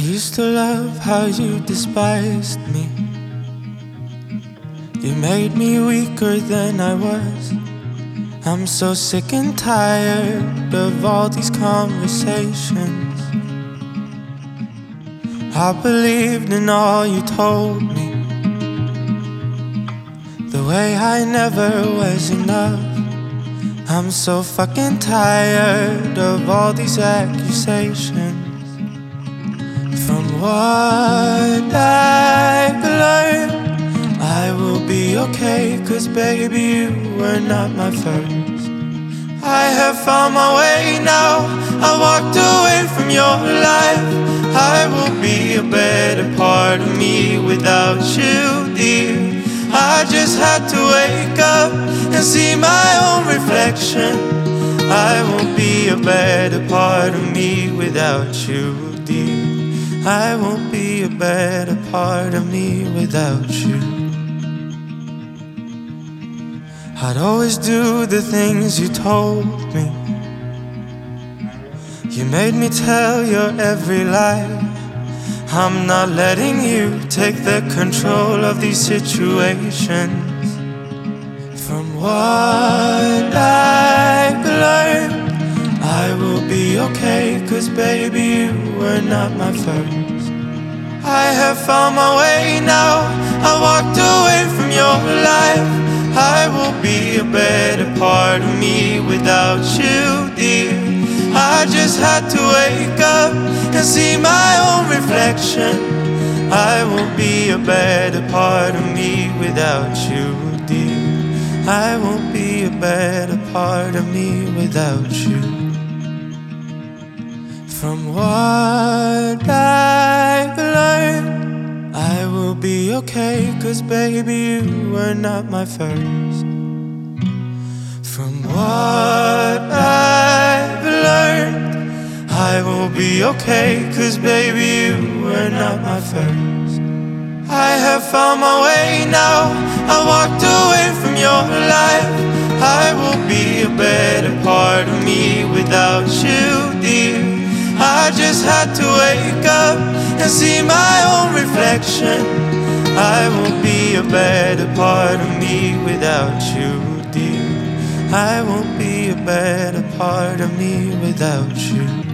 used to love how you despised me. You made me weaker than I was. I'm so sick and tired of all these conversations. I believed in all you told me, the way I never was enough. I'm so fucking tired of all these accusations. From what I've learned, I will be okay, 'cause baby, you were not my first. I have found my way now. I walked away from your life. I will be a better part of me without you, dear. I just had to wake up and see my own reflection. I won't be a better part of me without you, dear. I won't be a better part of me without you. I'd always do the things you told me. You made me tell your every lie. I'm not letting you take the control of these situations. From what I've learned, I will be okay, 'cause baby, you were not my first. I have found my way now. I walked away from your life. I will be a better part of me without you, dear. I just had to wake up and see my own reflection. I will be a better part of me without you, dear. I won't be a better part of me without you. From what I've learned, I will be okay, 'cause baby, you were not my first. From what I've learned, I will be okay, 'cause baby, you were not my first. I have found my way now. I walked away from your life. I will be a better part of me without you, dear. I just had to wake up and see my own reflection. I will be a better part of me without you, dear. I won't be a better part of me without you.